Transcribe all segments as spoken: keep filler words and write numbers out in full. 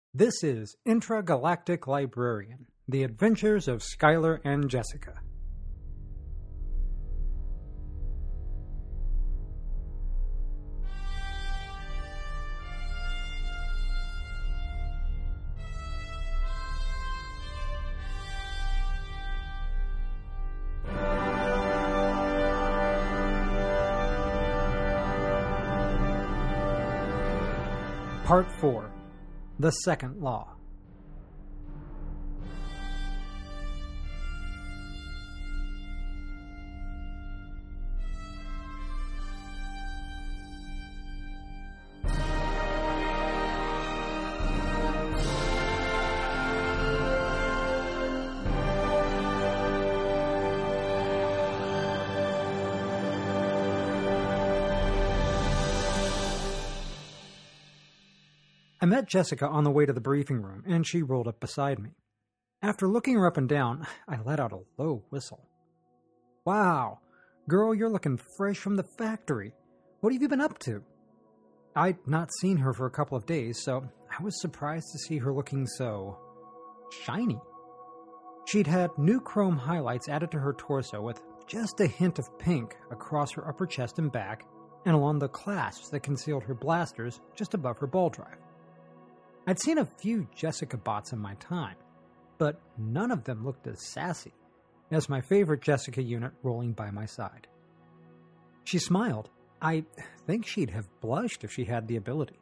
This is Intragalactic Librarian, The Adventures of Skylar and Jessica. Part four. The Second Law. I met Jessica on the way to the briefing room, and she rolled up beside me. After looking her up and down, I let out a low whistle. "Wow, girl, you're looking fresh from the factory. What have you been up to?" I'd not seen her for a couple of days, so I was surprised to see her looking so shiny. She'd had new chrome highlights added to her torso with just a hint of pink across her upper chest and back, and along the clasps that concealed her blasters just above her ball drive. I'd seen a few Jessica bots in my time, but none of them looked as sassy as my favorite Jessica unit rolling by my side. She smiled. I think she'd have blushed if she had the ability.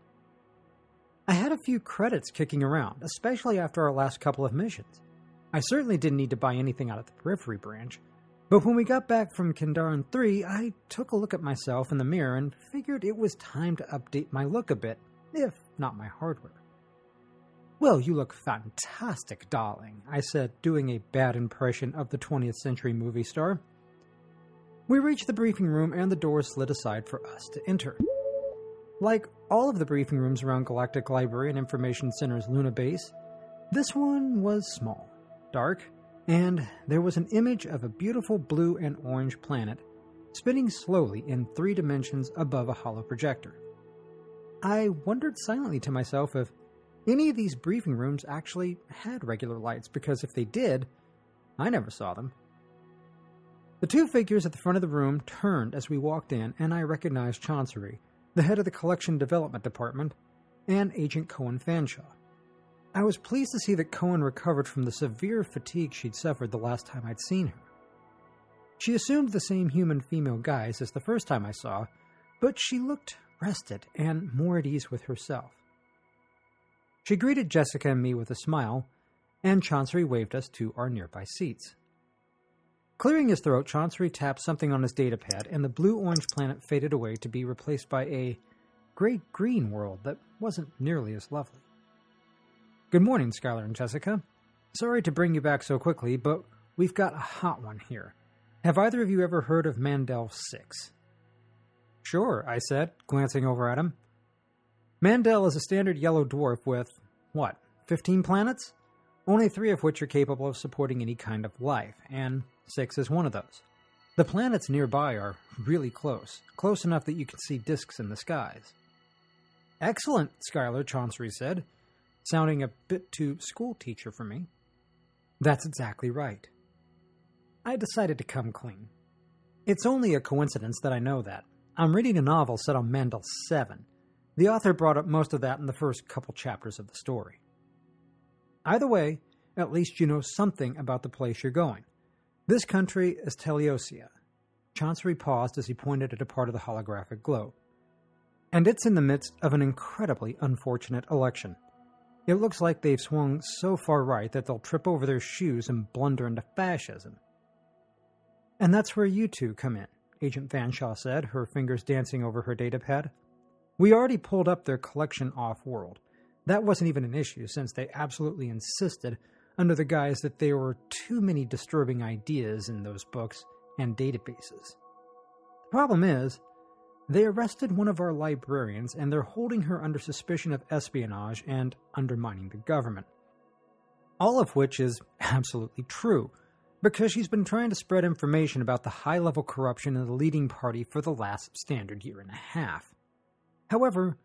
I had a few credits kicking around, especially after our last couple of missions. I certainly didn't need to buy anything out of the Periphery branch, but when we got back from Kendaran three, I took a look at myself in the mirror and figured it was time to update my look a bit, if not my hardware. "Well, you look fantastic, darling," I said, doing a bad impression of the twentieth century movie star. We reached the briefing room and the door slid aside for us to enter. Like all of the briefing rooms around Galactic Library and Information Center's Luna base, this one was small, dark, and there was an image of a beautiful blue and orange planet spinning slowly in three dimensions above a hollow projector. I wondered silently to myself if any of these briefing rooms actually had regular lights, because if they did, I never saw them. The two figures at the front of the room turned as we walked in, and I recognized Chancery, the head of the Collection Development Department, and Agent Cohen Fanshawe. I was pleased to see that Cohen recovered from the severe fatigue she'd suffered the last time I'd seen her. She assumed the same human female guise as the first time I saw, but she looked rested and more at ease with herself. She greeted Jessica and me with a smile, and Chancery waved us to our nearby seats. Clearing his throat, Chancery tapped something on his datapad, and the blue-orange planet faded away to be replaced by a gray-green world that wasn't nearly as lovely. "Good morning, Skylar and Jessica. Sorry to bring you back so quickly, but we've got a hot one here. Have either of you ever heard of Mandel six? "Sure," I said, glancing over at him. Mandel is a standard yellow dwarf with, what, fifteen planets? Only three of which are capable of supporting any kind of life, and six is one of those. The planets nearby are really close, close enough that you can see disks in the skies. "Excellent, Skylar," Chancery said, sounding a bit too school-teacher for me. "That's exactly right." I decided to come clean. It's only a coincidence that I know that. I'm reading a novel set on Mandel seven. The author brought up most of that in the first couple chapters of the story. Either way, at least you know something about the place you're going. This country is Teleosia. Chancery paused as he pointed at a part of the holographic globe. And it's in the midst of an incredibly unfortunate election. It looks like they've swung so far right that they'll trip over their shoes and blunder into fascism. "And that's where you two come in," Agent Fanshawe said, her fingers dancing over her datapad. "We already pulled up their collection off-world. That wasn't even an issue, since they absolutely insisted, under the guise that there were too many disturbing ideas in those books and databases. The problem is, they arrested one of our librarians, and they're holding her under suspicion of espionage and undermining the government. All of which is absolutely true, because she's been trying to spread information about the high-level corruption in the leading party for the last standard year and a half. However,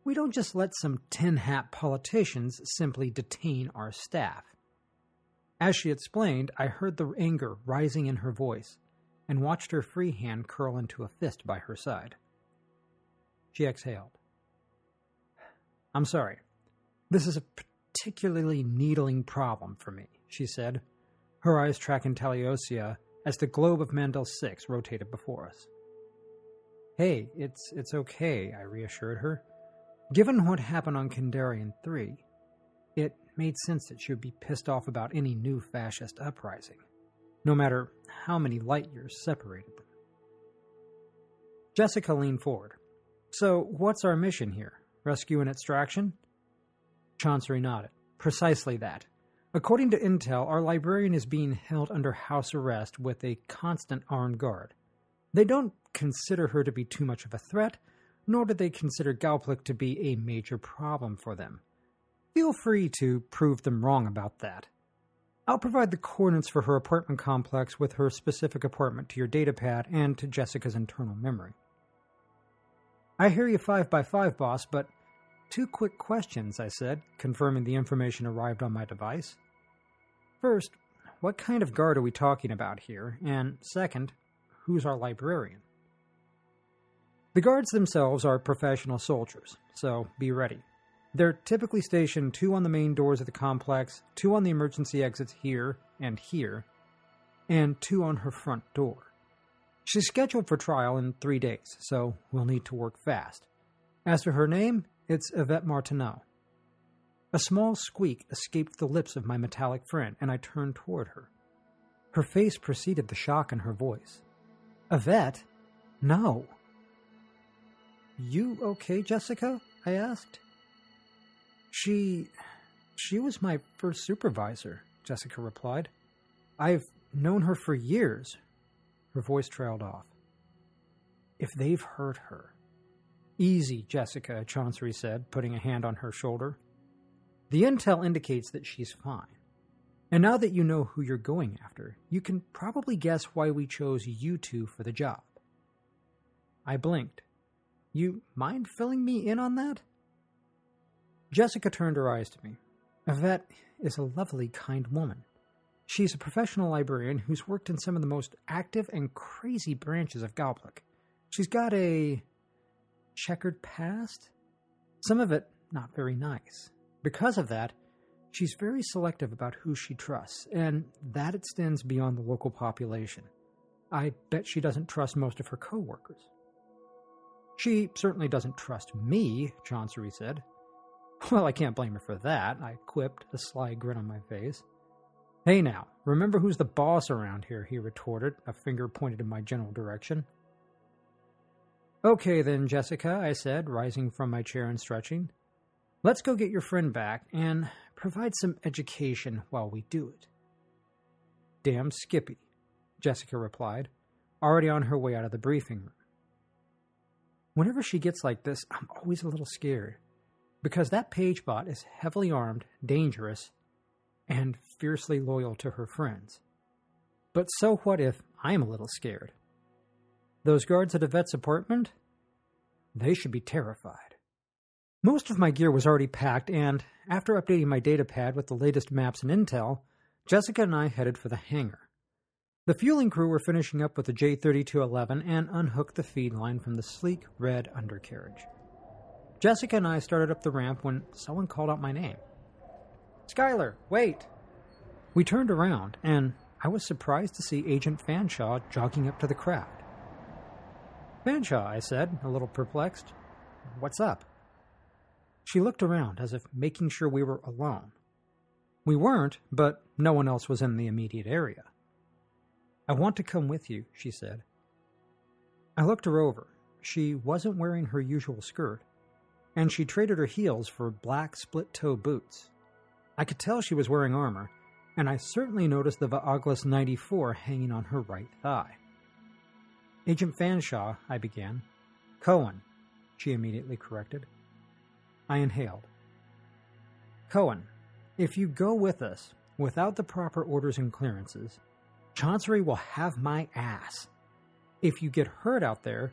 We don't just let some tin-hat politicians simply detain our staff. As she explained, I heard the anger rising in her voice and watched her free hand curl into a fist by her side. She exhaled. I'm sorry. This is a particularly needling problem for me, she said, her eyes tracking Taliosia as the globe of Mandel six rotated before us. Hey, it's it's okay, I reassured her. Given what happened on Kandarian three, it made sense that she would be pissed off about any new fascist uprising, no matter how many light years separated them. Jessica leaned forward. So, what's our mission here? Rescue and extraction? Chancery nodded. Precisely that. According to intel, our librarian is being held under house arrest with a constant armed guard. They don't consider her to be too much of a threat, nor do they consider Galplic to be a major problem for them. Feel free to prove them wrong about that. I'll provide the coordinates for her apartment complex with her specific apartment to your datapad and to Jessica's internal memory. I hear you five by five, boss, but two quick questions, I said, confirming the information arrived on my device. First, what kind of guard are we talking about here? And second, who's our librarian? The guards themselves are professional soldiers, so be ready. They're typically stationed two on the main doors of the complex, two on the emergency exits here and here, and two on her front door. She's scheduled for trial in three days, so we'll need to work fast. As for her name, it's Yvette Martineau. A small squeak escaped the lips of my metallic friend, and I turned toward her. Her face preceded the shock in her voice. Yvette? No. You okay, Jessica? I asked. She... she was my first supervisor, Jessica replied. I've known her for years. Her voice trailed off. If they've hurt her... Easy, Jessica, Chancery said, putting a hand on her shoulder. The intel indicates that she's fine. And now that you know who you're going after, you can probably guess why we chose you two for the job. I blinked. You mind filling me in on that? Jessica turned her eyes to me. Yvette is a lovely, kind woman. She's a professional librarian who's worked in some of the most active and crazy branches of Galplic. She's got a checkered past. Some of it not very nice. Because of that, she's very selective about who she trusts, and that extends beyond the local population. I bet she doesn't trust most of her co-workers. She certainly doesn't trust me, Chancery said. Well, I can't blame her for that, I quipped, a sly grin on my face. Hey now, remember who's the boss around here, he retorted, a finger pointed in my general direction. Okay then, Jessica, I said, rising from my chair and stretching. Let's go get your friend back and provide some education while we do it. Damn Skippy, Jessica replied, already on her way out of the briefing room. Whenever she gets like this, I'm always a little scared, because that pagebot is heavily armed, dangerous, and fiercely loyal to her friends. But so what if I'm a little scared? Those guards at Yvette's apartment? They should be terrified. Most of my gear was already packed, and after updating my datapad with the latest maps and intel, Jessica and I headed for the hangar. The fueling crew were finishing up with the J thirty-two eleven and unhooked the feed line from the sleek red undercarriage. Jessica and I started up the ramp when someone called out my name. Skylar, wait! We turned around, and I was surprised to see Agent Fanshawe jogging up to the craft. Fanshawe, I said, a little perplexed. What's up? She looked around as if making sure we were alone. We weren't, but no one else was in the immediate area. I want to come with you, she said. I looked her over. She wasn't wearing her usual skirt, and she traded her heels for black split-toe boots. I could tell she was wearing armor, and I certainly noticed the Vaaglis ninety-four hanging on her right thigh. Agent Fanshawe, I began. Cohen, she immediately corrected. I inhaled. Cohen, if you go with us, without the proper orders and clearances, Chancery will have my ass. If you get hurt out there,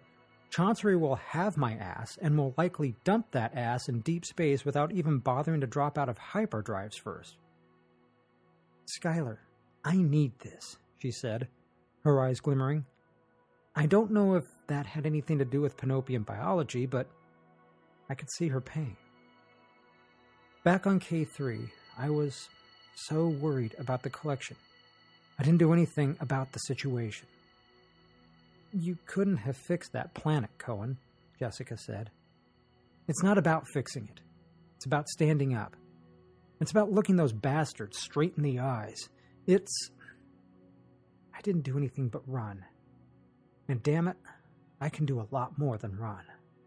Chancery will have my ass and will likely dump that ass in deep space without even bothering to drop out of hyperdrives first. Skylar, I need this, she said, her eyes glimmering. I don't know if that had anything to do with Panopian biology, but I could see her pain. Back on K three, I was so worried about the collection. I didn't do anything about the situation. You couldn't have fixed that planet, Cohen, Jessica said. It's not about fixing it. It's about standing up. It's about looking those bastards straight in the eyes. It's... I didn't do anything but run. And damn it, I can do a lot more than run.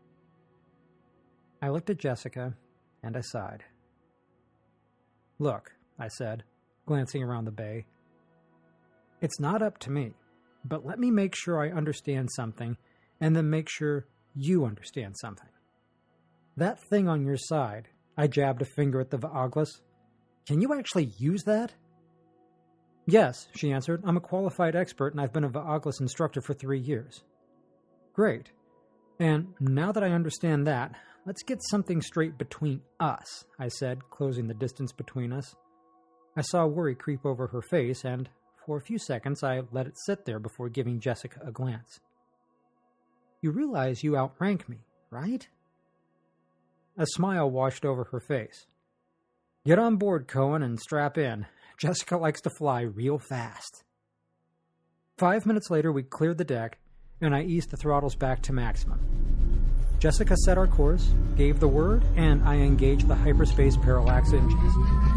I looked at Jessica, and I sighed. Look, I said, glancing around the bay. It's not up to me, but let me make sure I understand something, and then make sure you understand something. That thing on your side, I jabbed a finger at the Va'aglas. Can you actually use that? Yes, she answered. I'm a qualified expert, and I've been a Va'aglas instructor for three years. Great. And now that I understand that, let's get something straight between us, I said, closing the distance between us. I saw worry creep over her face, and for a few seconds I let it sit there before giving Jessica a glance. You realize you outrank me, right? A smile washed over her face. Get on board, Cohen, and strap in. Jessica likes to fly real fast. Five minutes later, we cleared the deck, and I eased the throttles back to maximum. Jessica set our course, gave the word, and I engaged the hyperspace parallax engines.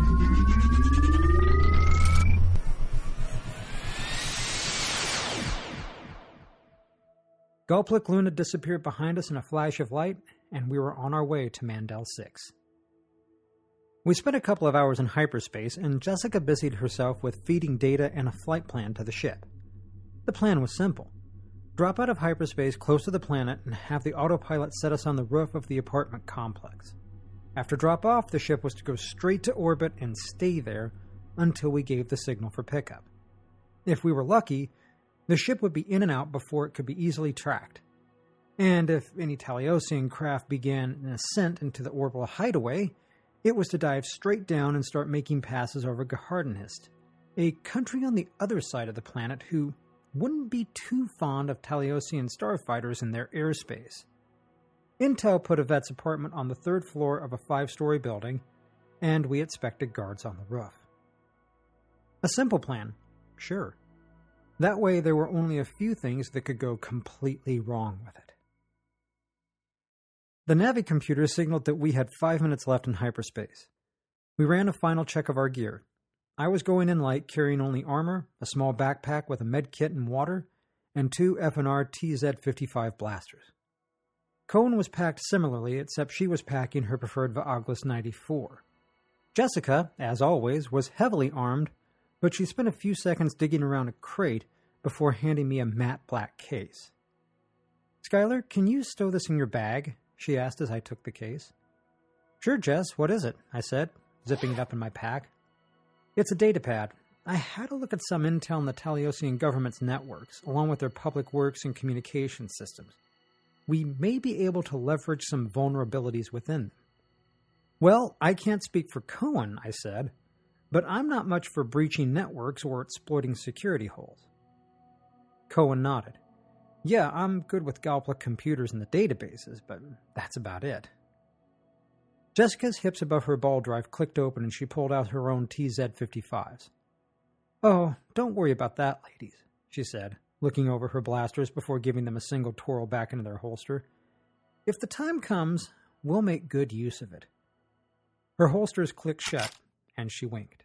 Gulplik Luna disappeared behind us in a flash of light, and we were on our way to Mandel six. We spent a couple of hours in hyperspace, and Jessica busied herself with feeding data and a flight plan to the ship. The plan was simple. Drop out of hyperspace close to the planet and have the autopilot set us on the roof of the apartment complex. After drop-off, the ship was to go straight to orbit and stay there until we gave the signal for pickup. If we were lucky, the ship would be in and out before it could be easily tracked. And if any Taliosian craft began an ascent into the orbital hideaway, it was to dive straight down and start making passes over Gahardinist, a country on the other side of the planet who wouldn't be too fond of Taliosian starfighters in their airspace. Intel put Yvette's apartment on the third floor of a five-story building, and we expected guards on the roof. A simple plan, sure. That way there were only a few things that could go completely wrong with it. The Navi computer signaled that we had five minutes left in hyperspace. We ran a final check of our gear. I was going in light, carrying only armor, a small backpack with a med kit and water, and two F N R T Z fifty-five blasters. Cohen was packed similarly, except she was packing her preferred Va'aglas ninety-four. Jessica, as always, was heavily armed, but she spent a few seconds digging around a crate before handing me a matte black case. Skylar, can you stow this in your bag? She asked as I took the case. Sure, Jess, what is it? I said, zipping it up in my pack. It's a datapad. I had a look at some intel in the Taliosian government's networks, along with their public works and communication systems. We may be able to leverage some vulnerabilities within them. Well, I can't speak for Cohen, I said, but I'm not much for breaching networks or exploiting security holes. Cohen nodded. Yeah, I'm good with Gulplik computers and the databases, but that's about it. Jessica's hips above her ball drive clicked open and she pulled out her own T Z fifty-fives. Oh, don't worry about that, ladies, she said, looking over her blasters before giving them a single twirl back into their holster. If the time comes, we'll make good use of it. Her holsters clicked shut, and she winked.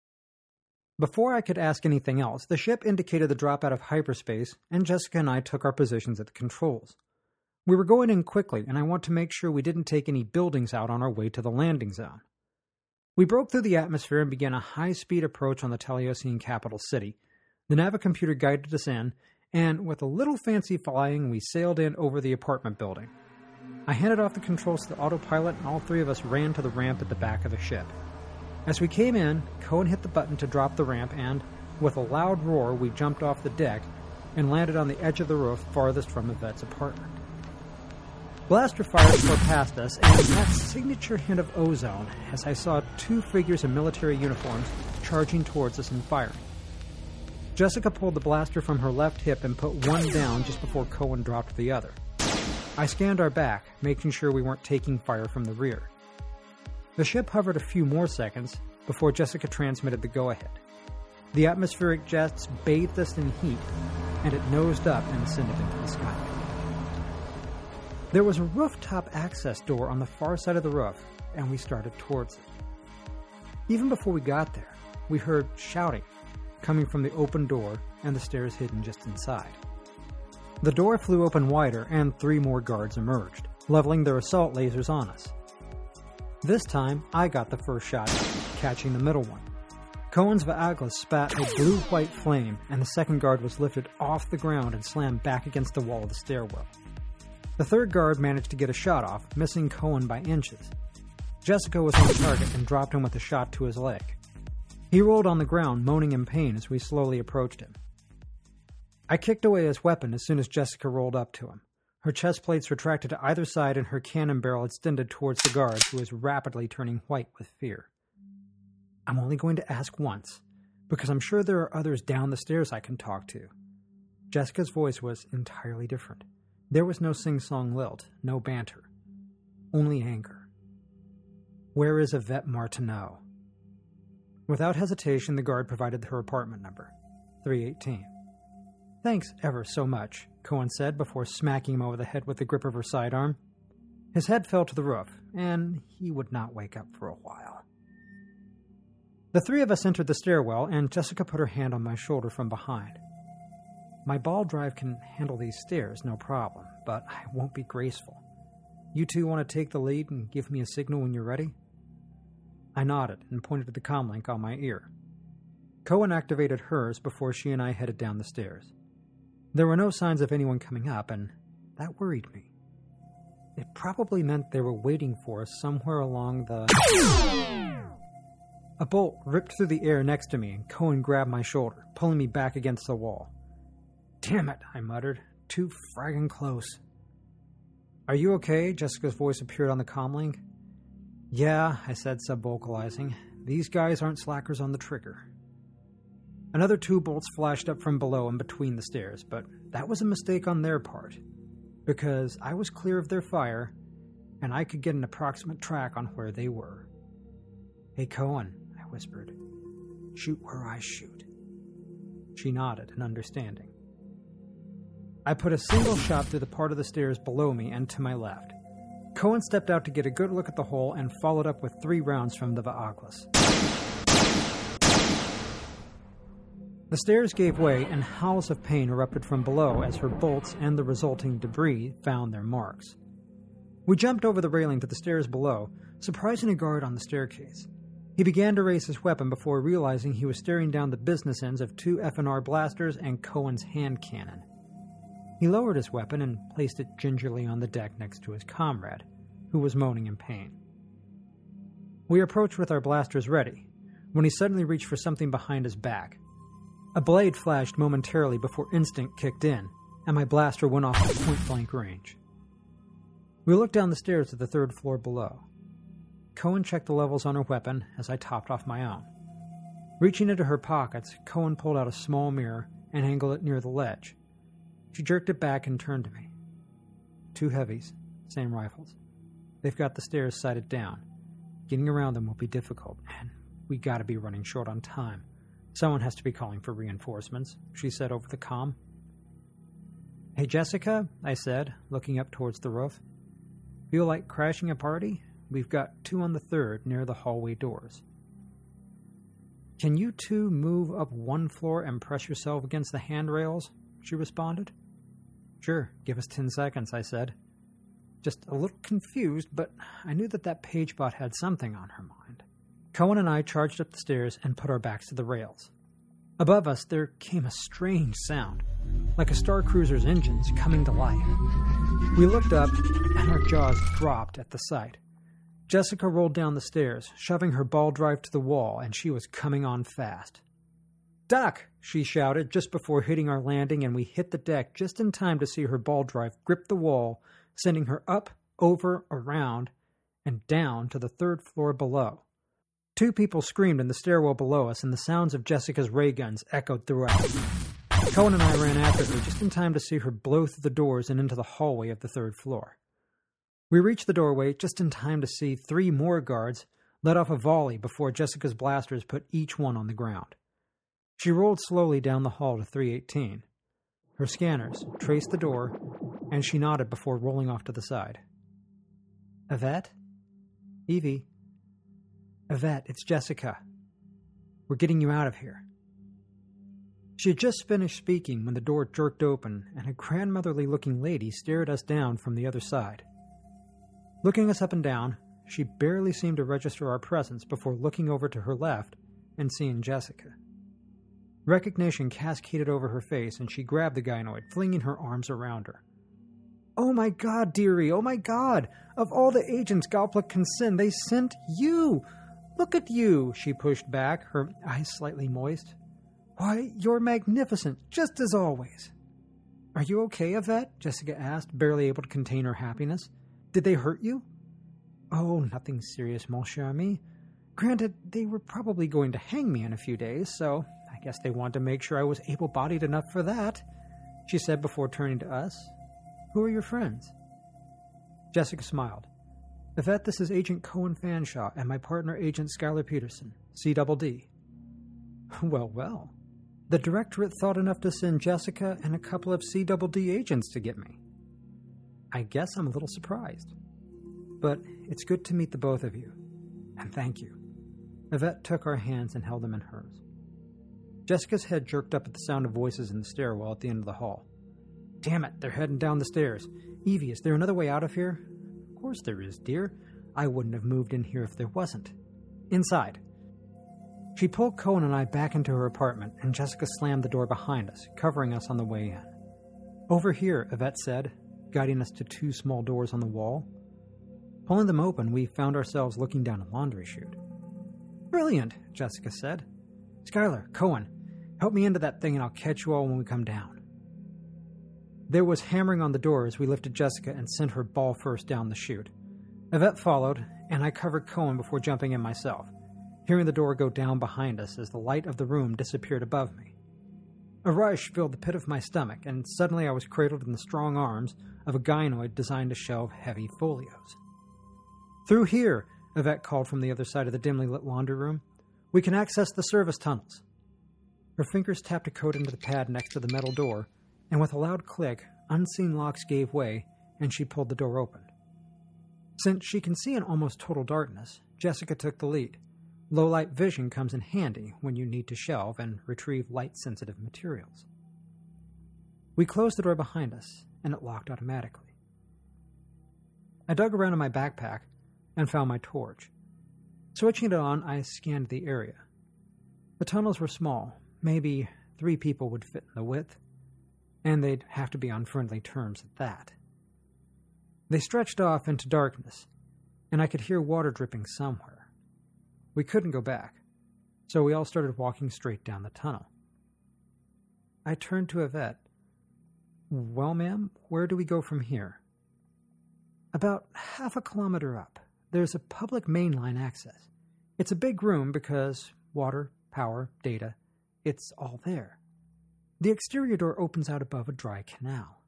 Before I could ask anything else, the ship indicated the drop out of hyperspace, and Jessica and I took our positions at the controls. We were going in quickly, and I want to make sure we didn't take any buildings out on our way to the landing zone. We broke through the atmosphere and began a high-speed approach on the Taliosian capital city. The Navicomputer guided us in, and with a little fancy flying, we sailed in over the apartment building. I handed off the controls to the autopilot, and all three of us ran to the ramp at the back of the ship. As we came in, Cohen hit the button to drop the ramp, and, with a loud roar, we jumped off the deck and landed on the edge of the roof farthest from Yvette's apartment. Blaster fire tore past us, and that signature hint of ozone as I saw two figures in military uniforms charging towards us and firing. Jessica pulled the blaster from her left hip and put one down just before Cohen dropped the other. I scanned our back, making sure we weren't taking fire from the rear. The ship hovered a few more seconds before Jessica transmitted the go-ahead. The atmospheric jets bathed us in heat, and it nosed up and ascended into the sky. There was a rooftop access door on the far side of the roof, and we started towards it. Even before we got there, we heard shouting coming from the open door and the stairs hidden just inside. The door flew open wider, and three more guards emerged, leveling their assault lasers on us. This time, I got the first shot, catching the middle one. Cohen's Vaaglas spat a blue-white flame, and the second guard was lifted off the ground and slammed back against the wall of the stairwell. The third guard managed to get a shot off, missing Cohen by inches. Jessica was on target and dropped him with a shot to his leg. He rolled on the ground, moaning in pain as we slowly approached him. I kicked away his weapon as soon as Jessica rolled up to him. Her chest plates retracted to either side and her cannon barrel extended towards the guard, who was rapidly turning white with fear. I'm only going to ask once, because I'm sure there are others down the stairs I can talk to. Jessica's voice was entirely different. There was no sing-song lilt, no banter. Only anger. Where is Yvette Martineau? Without hesitation, the guard provided her apartment number, three eighteen. Thanks ever so much, Cohen said before smacking him over the head with the grip of her sidearm. His head fell to the roof, and he would not wake up for a while. The three of us entered the stairwell, and Jessica put her hand on my shoulder from behind. My ball drive can handle these stairs, no problem, but I won't be graceful. You two want to take the lead and give me a signal when you're ready? I nodded and pointed to the comlink on my ear. Cohen activated hers before she and I headed down the stairs. There were no signs of anyone coming up, and that worried me. It probably meant they were waiting for us somewhere along the... A bolt ripped through the air next to me, and Cohen grabbed my shoulder, pulling me back against the wall. Damn it, I muttered. Too fragging close. Are you okay? Jessica's voice appeared on the comlink. Yeah, I said, sub-vocalizing. These guys aren't slackers on the trigger. Another two bolts flashed up from below and between the stairs, but that was a mistake on their part, because I was clear of their fire, and I could get an approximate track on where they were. Hey, Cohen, I whispered. Shoot where I shoot. She nodded in understanding. I put a single shot through the part of the stairs below me and to my left. Cohen stepped out to get a good look at the hole and followed up with three rounds from the Vaaglas. The stairs gave way and howls of pain erupted from below as her bolts and the resulting debris found their marks. We jumped over the railing to the stairs below, surprising a guard on the staircase. He began to raise his weapon before realizing he was staring down the business ends of two F N R blasters and Cohen's hand cannon. He lowered his weapon and placed it gingerly on the deck next to his comrade, who was moaning in pain. We approached with our blasters ready, when he suddenly reached for something behind his back. A blade flashed momentarily before instinct kicked in, and my blaster went off at point-blank range. We looked down the stairs to the third floor below. Cohen checked the levels on her weapon as I topped off my own. Reaching into her pockets, Cohen pulled out a small mirror and angled it near the ledge. She jerked it back and turned to me. Two heavies, same rifles. They've got the stairs sighted down. Getting around them will be difficult, and we gotta be running short on time. Someone has to be calling for reinforcements, she said over the comm. Hey, Jessica, I said, looking up towards the roof. Feel like crashing a party? We've got two on the third near the hallway doors. Can you two move up one floor and press yourself against the handrails? She responded. Sure, give us ten seconds, I said. Just a little confused, but I knew that that pagebot had something on her mind. Cohen and I charged up the stairs and put our backs to the rails. Above us, there came a strange sound, like a Star Cruiser's engines coming to life. We looked up, and our jaws dropped at the sight. Jessica rolled down the stairs, shoving her ball drive to the wall, and she was coming on fast. Duck! She shouted just before hitting our landing, and we hit the deck just in time to see her ball drive grip the wall, sending her up, over, around, and down to the third floor below. Two people screamed in the stairwell below us, and the sounds of Jessica's ray guns echoed throughout. Cohen and I ran after her just in time to see her blow through the doors and into the hallway of the third floor. We reached the doorway just in time to see three more guards let off a volley before Jessica's blasters put each one on the ground. She rolled slowly down the hall to three eighteen. Her scanners traced the door, and she nodded before rolling off to the side. Yvette? Evie? Yvette, it's Jessica. We're getting you out of here. She had just finished speaking when the door jerked open and a grandmotherly-looking lady stared us down from the other side. Looking us up and down, she barely seemed to register our presence before looking over to her left and seeing Jessica. Recognition cascaded over her face, and she grabbed the gynoid, flinging her arms around her. "Oh my God, dearie, oh my God! Of all the agents Galpla can send, they sent you! Look at you!" She pushed back, her eyes slightly moist. "Why, you're magnificent, just as always." "Are you okay, Yvette?" Jessica asked, barely able to contain her happiness. "Did they hurt you?" "Oh, nothing serious, mon cher ami. Granted, they were probably going to hang me in a few days, so I guess they wanted to make sure I was able-bodied enough for that," she said before turning to us. "Who are your friends?" Jessica smiled. "Yvette, this is Agent Cohen Fanshawe and my partner, Agent Skylar Peterson, C D D." Well, well. The Directorate thought enough to send Jessica and a couple of C D D agents to get me. I guess I'm a little surprised. But it's good to meet the both of you. And thank you. Yvette took our hands and held them in hers. Jessica's head jerked up at the sound of voices in the stairwell at the end of the hall. "Damn it, they're heading down the stairs. Evie, is there another way out of here?" "Of course there is, dear. I wouldn't have moved in here if there wasn't. Inside." She pulled Cohen and I back into her apartment, and Jessica slammed the door behind us, covering us on the way in. "Over here," Yvette said, guiding us to two small doors on the wall. Pulling them open, we found ourselves looking down a laundry chute. "Brilliant," Jessica said. "Skylar, Cohen, help me into that thing and I'll catch you all when we come down." There was hammering on the door as we lifted Jessica and sent her ball first down the chute. Yvette followed, and I covered Cohen before jumping in myself, hearing the door go down behind us as the light of the room disappeared above me. A rush filled the pit of my stomach, and suddenly I was cradled in the strong arms of a gynoid designed to shelve heavy folios. "Through here," Yvette called from the other side of the dimly lit laundry room. "We can access the service tunnels." Her fingers tapped a code into the pad next to the metal door, and with a loud click, unseen locks gave way, and she pulled the door open. Since she can see in almost total darkness, Jessica took the lead. Low-light vision comes in handy when you need to shelve and retrieve light-sensitive materials. We closed the door behind us, and it locked automatically. I dug around in my backpack and found my torch. Switching it on, I scanned the area. The tunnels were small, maybe three people would fit in the width, and they'd have to be on friendly terms at that. They stretched off into darkness, and I could hear water dripping somewhere. We couldn't go back, so we all started walking straight down the tunnel. I turned to Yvette. "Well, ma'am, where do we go from here?" "About half a kilometer up. There's a public mainline access. It's a big room because water, power, data, it's all there. The exterior door opens out above a dry canal."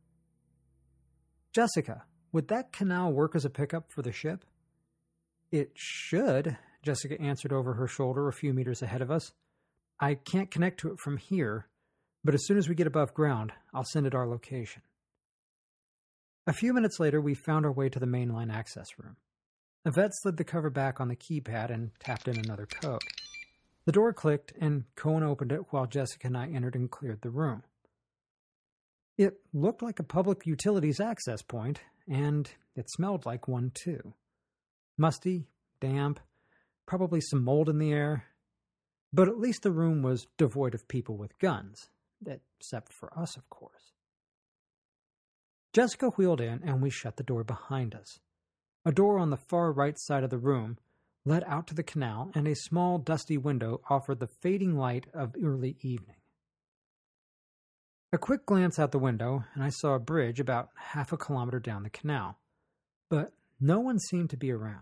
"Jessica, would that canal work as a pickup for the ship?" "It should," Jessica answered over her shoulder a few meters ahead of us. "I can't connect to it from here, but as soon as we get above ground, I'll send it our location." A few minutes later, we found our way to the mainline access room. Yvette slid the cover back on the keypad and tapped in another code. The door clicked, and Cohen opened it while Jessica and I entered and cleared the room. It looked like a public utilities access point, and it smelled like one too. Musty, damp, probably some mold in the air, but at least the room was devoid of people with guns, except for us, of course. Jessica wheeled in, and we shut the door behind us. A door on the far right side of the room led out to the canal, and a small, dusty window offered the fading light of early evening. A quick glance out the window, and I saw a bridge about half a kilometer down the canal, but no one seemed to be around.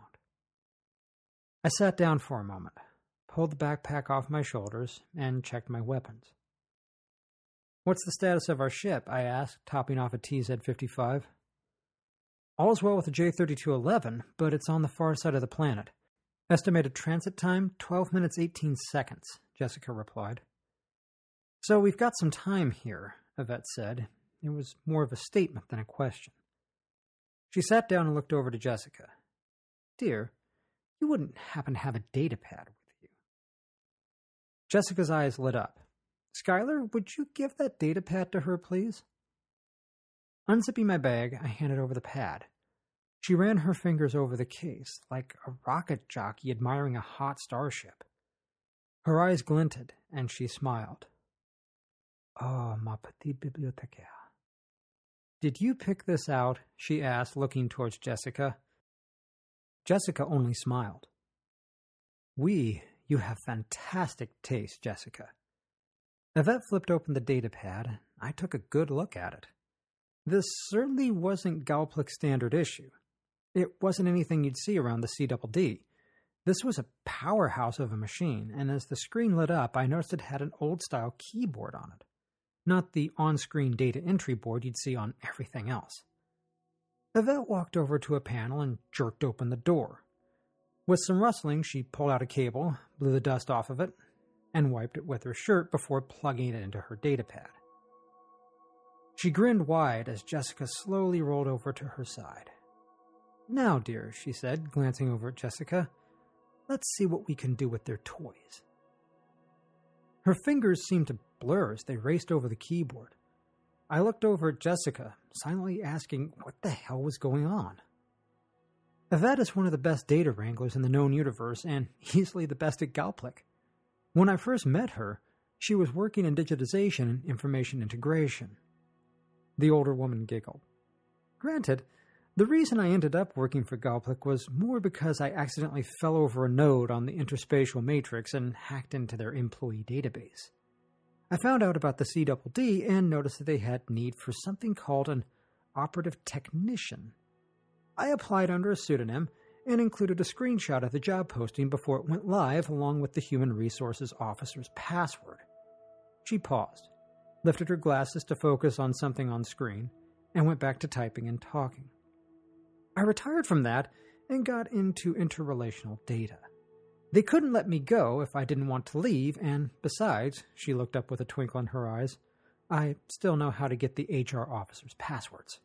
I sat down for a moment, pulled the backpack off my shoulders, and checked my weapons. "What's the status of our ship?" I asked, topping off a T Z fifty-five. "All's well with the J thirty-two eleven, but it's on the far side of the planet. Estimated transit time, twelve minutes eighteen seconds, Jessica replied. "So we've got some time here," Yvette said. It was more of a statement than a question. She sat down and looked over to Jessica. "Dear, you wouldn't happen to have a data pad with you?" Jessica's eyes lit up. "Skylar, would you give that data pad to her, please?" Unzipping my bag, I handed over the pad. She ran her fingers over the case, like a rocket jockey admiring a hot starship. Her eyes glinted, and she smiled. "Oh, ma petite bibliothécaire." "Did you pick this out?" she asked, looking towards Jessica. Jessica only smiled. "Oui, you have fantastic taste, Jessica." Yvette flipped open the data pad. I took a good look at it. This certainly wasn't Galplic's standard issue. It wasn't anything you'd see around the C D D. This was a powerhouse of a machine, and as the screen lit up, I noticed it had an old-style keyboard on it. Not the on-screen data entry board you'd see on everything else. Yvette walked over to a panel and jerked open the door. With some rustling, she pulled out a cable, blew the dust off of it, and wiped it with her shirt before plugging it into her datapad. She grinned wide as Jessica slowly rolled over to her side. "Now, dear," she said, glancing over at Jessica, "let's see what we can do with their toys." Her fingers seemed to blur as they raced over the keyboard. I looked over at Jessica, silently asking what the hell was going on. Yvette is one of the best data wranglers in the known universe and easily the best at Galplic. When I first met her, she was working in digitization and information integration. The older woman giggled. Granted, the reason I ended up working for Galplic was more because I accidentally fell over a node on the interspatial matrix and hacked into their employee database. I found out about the C D D and noticed that they had need for something called an operative technician. I applied under a pseudonym and included a screenshot of the job posting before it went live along with the human resources officer's password. She paused, lifted her glasses to focus on something on screen, and went back to typing and talking. I retired from that and got into interrelational data. They couldn't let me go if I didn't want to leave, and besides, she looked up with a twinkle in her eyes, I still know how to get the H R officer's passwords.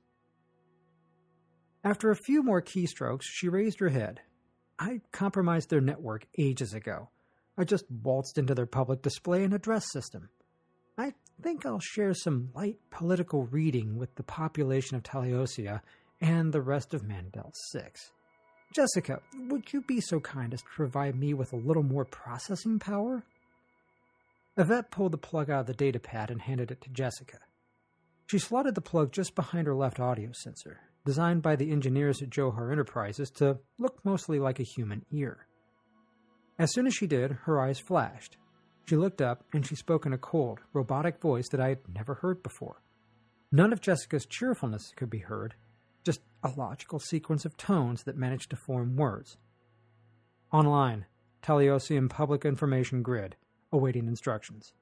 After a few more keystrokes, she raised her head. I compromised their network ages ago. I just waltzed into their public display and address system. I think I'll share some light political reading with the population of Taliosia and the rest of Mandel six. Jessica, would you be so kind as to provide me with a little more processing power? Yvette pulled the plug out of the datapad and handed it to Jessica. She slotted the plug just behind her left audio sensor, designed by the engineers at Johar Enterprises to look mostly like a human ear. As soon as she did, her eyes flashed. She looked up, and she spoke in a cold, robotic voice that I had never heard before. None of Jessica's cheerfulness could be heard, just a logical sequence of tones that managed to form words. Online, Taliosian Public Information Grid, awaiting instructions.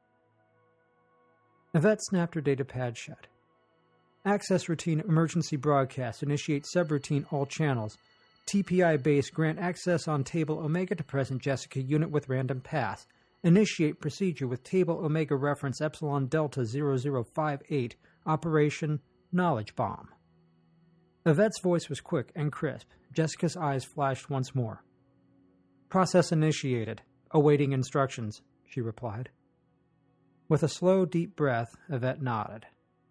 Yvette snapped her datapad shut. Access routine emergency broadcast. Initiate subroutine all channels. T P I base grant access on table Omega to present Jessica unit with random path. Initiate procedure with table Omega reference Epsilon Delta zero zero five eight. Operation Knowledge Bomb. Yvette's voice was quick and crisp. Jessica's eyes flashed once more. Process initiated. Awaiting instructions, she replied. With a slow, deep breath, Yvette nodded.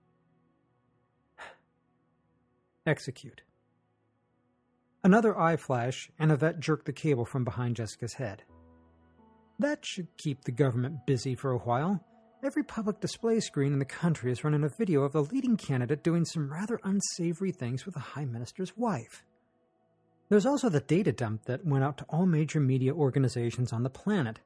Execute. Another eye flash, and Yvette jerked the cable from behind Jessica's head. That should keep the government busy for a while. Every public display screen in the country is running a video of the leading candidate doing some rather unsavory things with the High Minister's wife. There's also the data dump that went out to all major media organizations on the planet.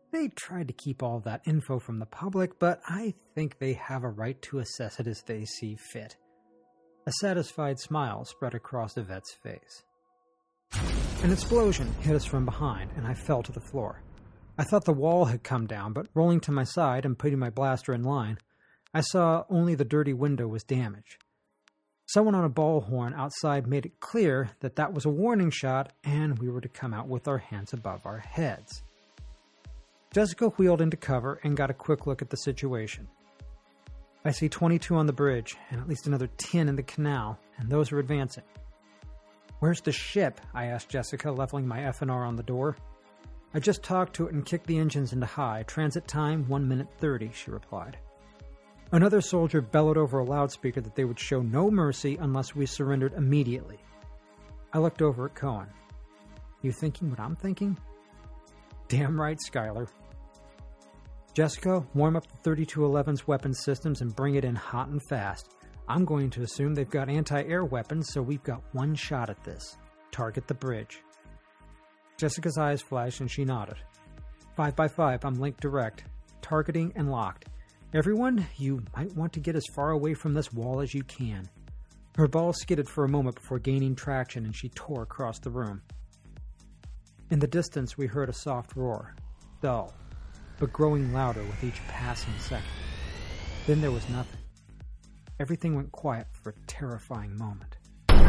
They tried to keep all that info from the public, but I think they have a right to assess it as they see fit. A satisfied smile spread across Yvette's face. An explosion hit us from behind, and I fell to the floor. I thought the wall had come down, but rolling to my side and putting my blaster in line, I saw only the dirty window was damaged. Someone on a ball horn outside made it clear that that was a warning shot, and we were to come out with our hands above our heads. Jessica wheeled into cover and got a quick look at the situation. I see twenty-two on the bridge, and at least another ten in the canal, and those are advancing. "Where's the ship?" I asked Jessica, leveling my F N R on the door. "I just talked to it and kicked the engines into high. Transit time, one minute thirty, she replied. Another soldier bellowed over a loudspeaker that they would show no mercy unless we surrendered immediately. I looked over at Cohen. "You thinking what I'm thinking?" "Damn right, Skylar." "Jessica, warm up the thirty-two eleven's weapon systems and bring it in hot and fast. I'm going to assume they've got anti-air weapons, so we've got one shot at this. Target the bridge." Jessica's eyes flashed and she nodded. Five by five, I'm linked direct. Targeting and locked. Everyone, you might want to get as far away from this wall as you can. Her ball skidded for a moment before gaining traction, and she tore across the room. In the distance, we heard a soft roar. Dull, but growing louder with each passing second. Then there was nothing. Everything went quiet for a terrifying moment.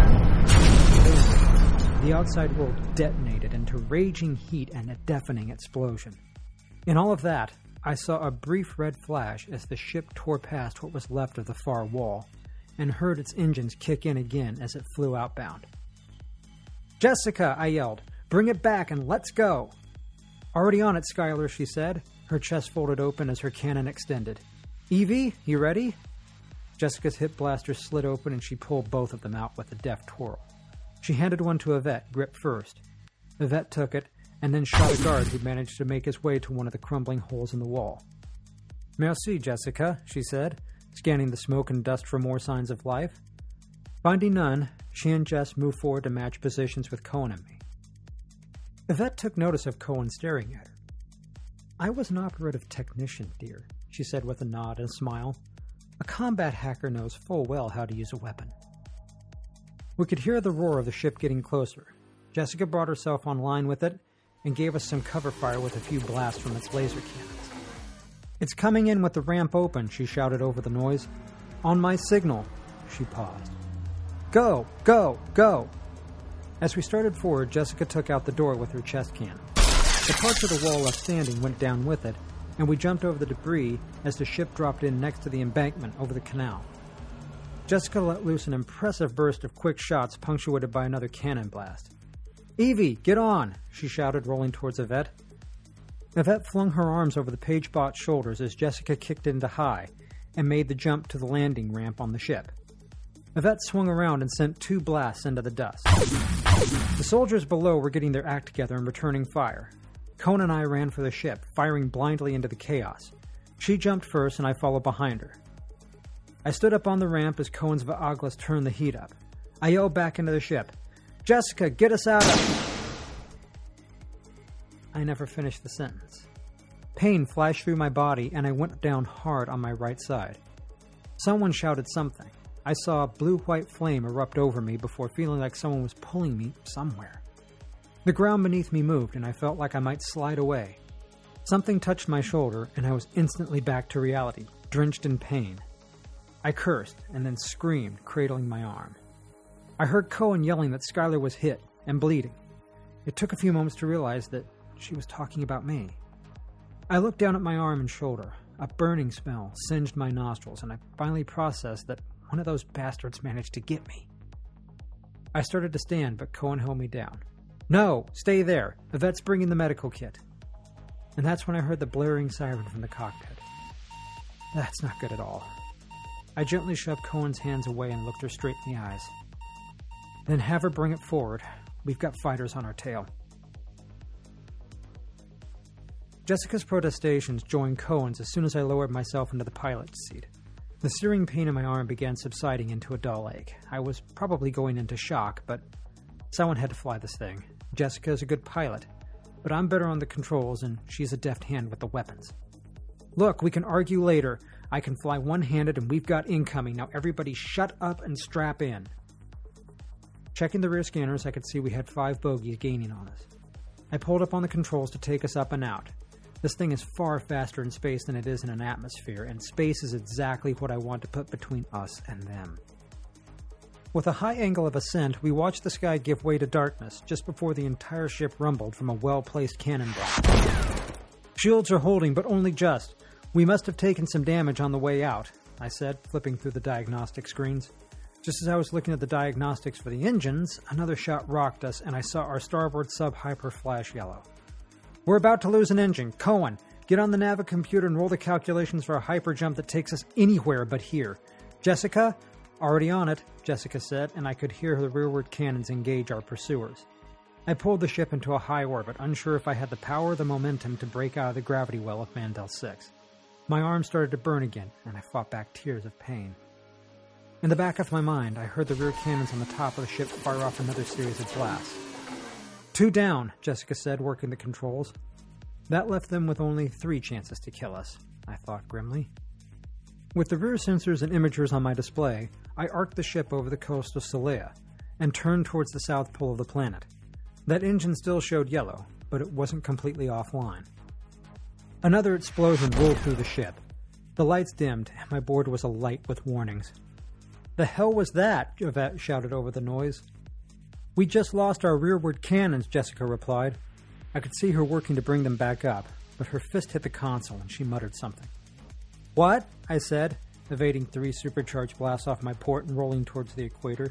Then, the outside world detonated into raging heat and a deafening explosion. In all of that, I saw a brief red flash as the ship tore past what was left of the far wall, and heard its engines kick in again as it flew outbound. "Jessica," I yelled, "bring it back and let's go." "Already on it, Skylar," she said, her chest folded open as her cannon extended. "Evie, you ready?" Jessica's hip blaster slid open and she pulled both of them out with a deft twirl. She handed one to Yvette, gripped first. Yvette took it, and then shot a guard who managed to make his way to one of the crumbling holes in the wall. "Merci, Jessica," she said, scanning the smoke and dust for more signs of life. Finding none, she and Jess moved forward to match positions with Cohen and me. Yvette took notice of Cohen staring at her. "I was an operative technician, dear," she said with a nod and a smile. "A combat hacker knows full well how to use a weapon." We could hear the roar of the ship getting closer. Jessica brought herself online with it, and gave us some cover fire with a few blasts from its laser cannons. "It's coming in with the ramp open," she shouted over the noise. "On my signal." She paused. "Go! Go! Go!" As we started forward, Jessica took out the door with her chest cannon. The parts of the wall left standing went down with it, and we jumped over the debris as the ship dropped in next to the embankment over the canal. Jessica let loose an impressive burst of quick shots punctuated by another cannon blast. "Evie, get on!" she shouted, rolling towards Yvette. Yvette flung her arms over the page-bot's shoulders as Jessica kicked into high and made the jump to the landing ramp on the ship. Yvette swung around and sent two blasts into the dust. The soldiers below were getting their act together and returning fire. Cohen and I ran for the ship, firing blindly into the chaos. She jumped first and I followed behind her. I stood up on the ramp as Cohen's Vaaglas turned the heat up. I yelled back into the ship, "Jessica, get us out of..." I never finished the sentence. Pain flashed through my body, and I went down hard on my right side. Someone shouted something. I saw a blue-white flame erupt over me before feeling like someone was pulling me somewhere. The ground beneath me moved, and I felt like I might slide away. Something touched my shoulder, and I was instantly back to reality, drenched in pain. I cursed, and then screamed, cradling my arm. I heard Cohen yelling that Skylar was hit and bleeding. It took a few moments to realize that she was talking about me. I looked down at my arm and shoulder. A burning smell singed my nostrils, and I finally processed that one of those bastards managed to get me. I started to stand, but Cohen held me down. "No, stay there. Yvette's bringing the medical kit." And that's when I heard the blaring siren from the cockpit. That's not good at all. I gently shoved Cohen's hands away and looked her straight in the eyes. "Then have her bring it forward. We've got fighters on our tail." Jessica's protestations joined Cohen's as soon as I lowered myself into the pilot's seat. The searing pain in my arm began subsiding into a dull ache. I was probably going into shock, but someone had to fly this thing. Jessica is a good pilot. but I'm better on the controls, and she's a deft hand with the weapons. Look, we can argue later. I can fly one-handed, and we've got incoming. Now everybody shut up and strap in. Checking the rear scanners, I could see we had five bogies gaining on us. I pulled up on the controls to take us up and out. This thing is far faster in space than it is in an atmosphere, and space is exactly what I want to put between us and them. With a high angle of ascent, we watched the sky give way to darkness just before the entire ship rumbled from a well-placed cannon blast. Shields are holding, but only just. We must have taken some damage on the way out, I said, flipping through the diagnostic screens. Just as I was looking at the diagnostics for the engines, another shot rocked us, and I saw our starboard sub-hyper flash yellow. We're about to lose an engine. Cohen, get on the Navi computer and roll the calculations for a hyper jump that takes us anywhere but here. Jessica? Already on it, Jessica said, and I could hear the rearward cannons engage our pursuers. I pulled the ship into a high orbit, unsure if I had the power or the momentum to break out of the gravity well of Mandel six. My arm started to burn again, and I fought back tears of pain. In the back of my mind, I heard the rear cannons on the top of the ship fire off another series of blasts. Two down, Jessica said, working the controls. That left them with only three chances to kill us, I thought grimly. With the rear sensors and imagers on my display, I arced the ship over the coast of Solea and turned towards the south pole of the planet. That engine still showed yellow, but it wasn't completely offline. Another explosion rolled through the ship. The lights dimmed, and my board was alight with warnings. The hell was that? Yvette shouted over the noise. We just lost our rearward cannons, Jessica replied. I could see her working to bring them back up, but her fist hit the console and she muttered something. What? I said, evading three supercharged blasts off my port and rolling towards the equator.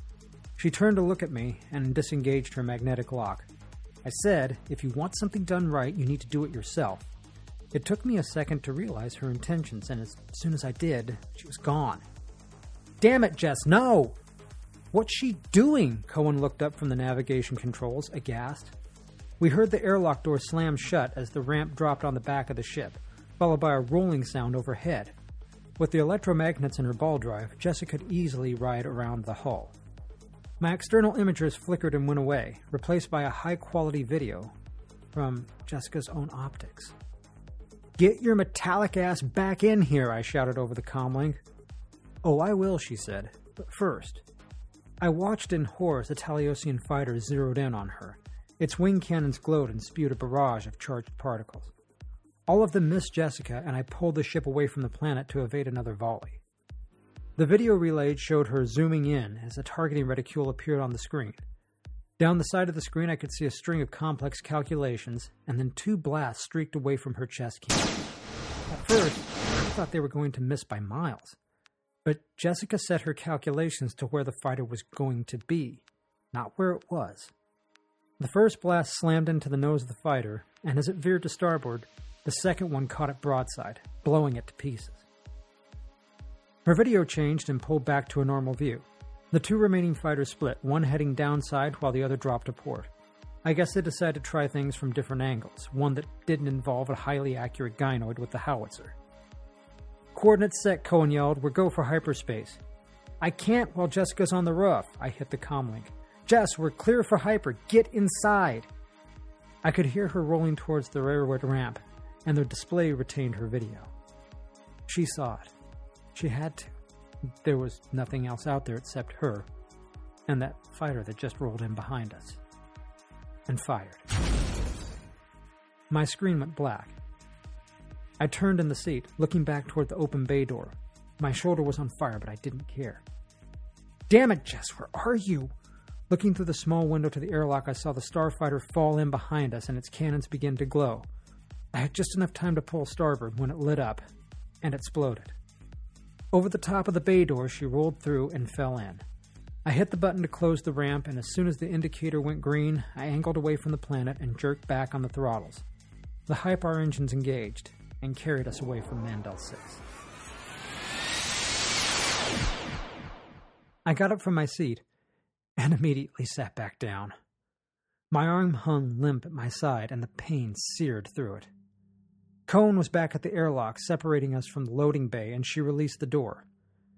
She turned to look at me and disengaged her magnetic lock. I said, if you want something done right, you need to do it yourself. It took me a second to realize her intentions, and as soon as I did, she was gone. Damn it, Jess, no! What's she doing? Cohen looked up from the navigation controls, aghast. We heard the airlock door slam shut as the ramp dropped on the back of the ship, followed by a rolling sound overhead. With the electromagnets in her ball drive, Jessica could easily ride around the hull. My external imagers flickered and went away, replaced by a high-quality video from Jessica's own optics. Get your metallic ass back in here, I shouted over the comlink. Oh, I will, she said, but first. I watched in horror as the Talosian fighter zeroed in on her. Its wing cannons glowed and spewed a barrage of charged particles. All of them missed Jessica, and I pulled the ship away from the planet to evade another volley. The video relay showed her zooming in as a targeting reticule appeared on the screen. Down the side of the screen, I could see a string of complex calculations, and then two blasts streaked away from her chest cannon. At first, I thought they were going to miss by miles. But Jessica set her calculations to where the fighter was going to be, not where it was. The first blast slammed into the nose of the fighter, and as it veered to starboard, the second one caught it broadside, blowing it to pieces. Her video changed and pulled back to a normal view. The two remaining fighters split, one heading downside while the other dropped to port. I guess they decided to try things from different angles, one that didn't involve a highly accurate gynoid with the howitzer. Coordinates set, Cohen yelled. We're go for hyperspace. I can't while Jessica's on the roof. I hit the comlink. Jess, we're clear for hyper. Get inside. I could hear her rolling towards the rearward ramp, and the display retained her video. She saw it. She had to. There was nothing else out there except her, and that fighter that just rolled in behind us. And fired. My screen went black. I turned in the seat, looking back toward the open bay door. My shoulder was on fire, but I didn't care. Damn it, Jess, where are you? Looking through the small window to the airlock, I saw the starfighter fall in behind us and its cannons begin to glow. I had just enough time to pull starboard when it lit up and exploded. Over the top of the bay door, she rolled through and fell in. I hit the button to close the ramp, and as soon as the indicator went green, I angled away from the planet and jerked back on the throttles. The Hypar engines engaged and carried us away from Mandel six. I got up from my seat and immediately sat back down. My arm hung limp at my side, and the pain seared through it. Cohen was back at the airlock, separating us from the loading bay, and she released the door.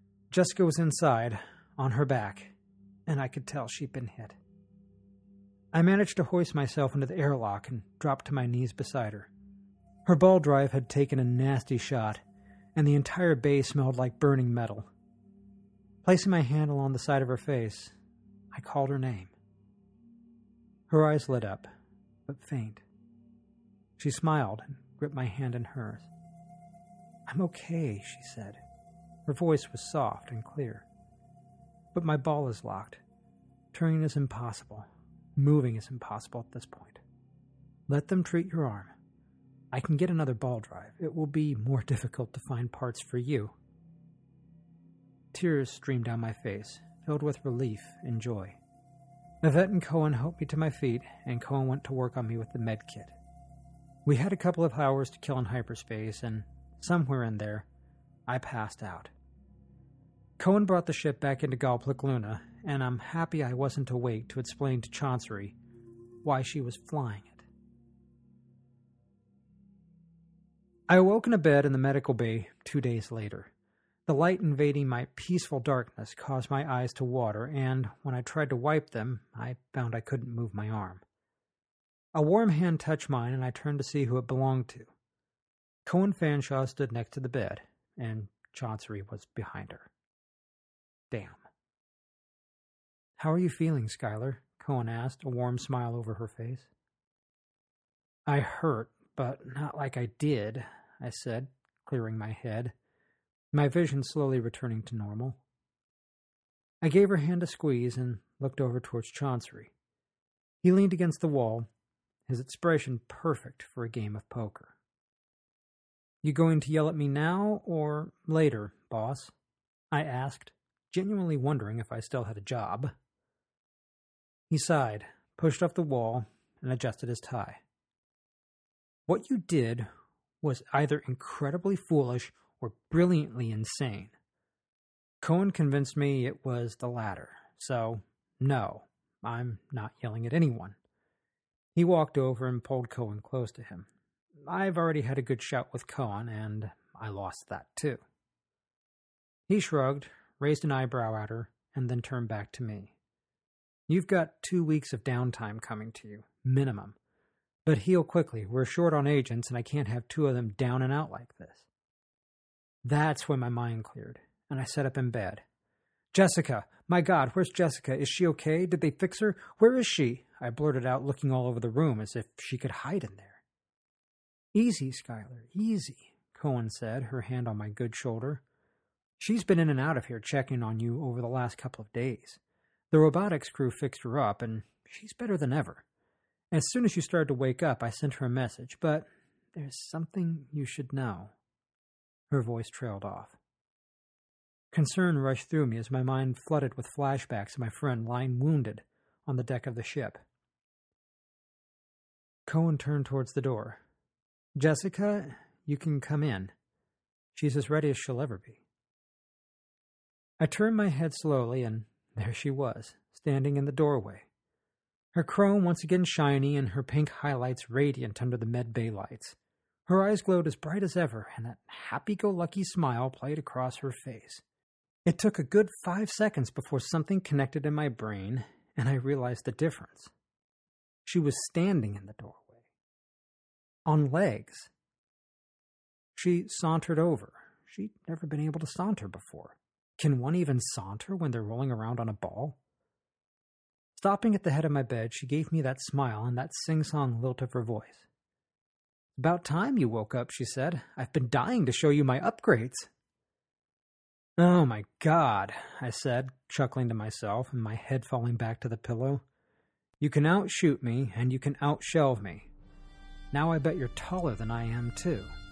Jessica was inside, on her back, and I could tell she'd been hit. I managed to hoist myself into the airlock and dropped to my knees beside her. Her ball drive had taken a nasty shot, and the entire bay smelled like burning metal. Placing my hand along the side of her face, I called her name. Her eyes lit up, but faint. She smiled and gripped my hand in hers. "I'm okay," she said. Her voice was soft and clear. "But my ball is locked. Turning is impossible. Moving is impossible at this point. Let them treat your arm. I can get another ball drive. It will be more difficult to find parts for you." Tears streamed down my face, filled with relief and joy. Yvette and Cohen helped me to my feet, and Cohen went to work on me with the med kit. We had a couple of hours to kill in hyperspace, and somewhere in there, I passed out. Cohen brought the ship back into Galplic Luna, and I'm happy I wasn't awake to explain to Chancery why she was flying it. I awoke in a bed in the medical bay two days later. The light invading my peaceful darkness caused my eyes to water, and when I tried to wipe them, I found I couldn't move my arm. A warm hand touched mine, and I turned to see who it belonged to. Cohen Fanshawe stood next to the bed, and Chancery was behind her. Damn. "How are you feeling, Skylar?" Cohen asked, a warm smile over her face. "I hurt, but not like I did," I said, clearing my head, my vision slowly returning to normal. I gave her hand a squeeze and looked over towards Chancery. He leaned against the wall, his expression perfect for a game of poker. "You going to yell at me now or later, boss?" I asked, genuinely wondering if I still had a job. He sighed, pushed off the wall, and adjusted his tie. "What you did was either incredibly foolish or brilliantly insane. Cohen convinced me it was the latter, so no, I'm not yelling at anyone." He walked over and pulled Cohen close to him. I've already had a good shout with Cohen, and I lost that too. He shrugged, raised an eyebrow at her, and then turned back to me. "You've got two weeks of downtime coming to you, minimum. But heal quickly. We're short on agents, and I can't have two of them down and out like this." That's when my mind cleared, and I sat up in bed. "Jessica! My God, where's Jessica? Is she okay? Did they fix her? Where is she?" I blurted out, looking all over the room as if she could hide in there. "Easy, Skylar, easy," Cohen said, her hand on my good shoulder. "She's been in and out of here checking on you over the last couple of days. The robotics crew fixed her up, and she's better than ever. As soon as she started to wake up, I sent her a message, but there's something you should know." Her voice trailed off. Concern rushed through me as my mind flooded with flashbacks of my friend lying wounded on the deck of the ship. Cohen turned towards the door. "Jessica, you can come in. She's as ready as she'll ever be." I turned my head slowly, and there she was, standing in the doorway. Her chrome once again shiny and her pink highlights radiant under the med bay lights. Her eyes glowed as bright as ever, and that happy-go-lucky smile played across her face. It took a good five seconds before something connected in my brain, and I realized the difference. She was standing in the doorway. On legs. She sauntered over. She'd never been able to saunter before. Can one even saunter when they're rolling around on a ball? Stopping at the head of my bed, she gave me that smile and that sing-song lilt of her voice. "About time you woke up," she said. "I've been dying to show you my upgrades." "Oh my God," I said, chuckling to myself and my head falling back to the pillow. "You can outshoot me and you can outshelve me. Now I bet you're taller than I am, too."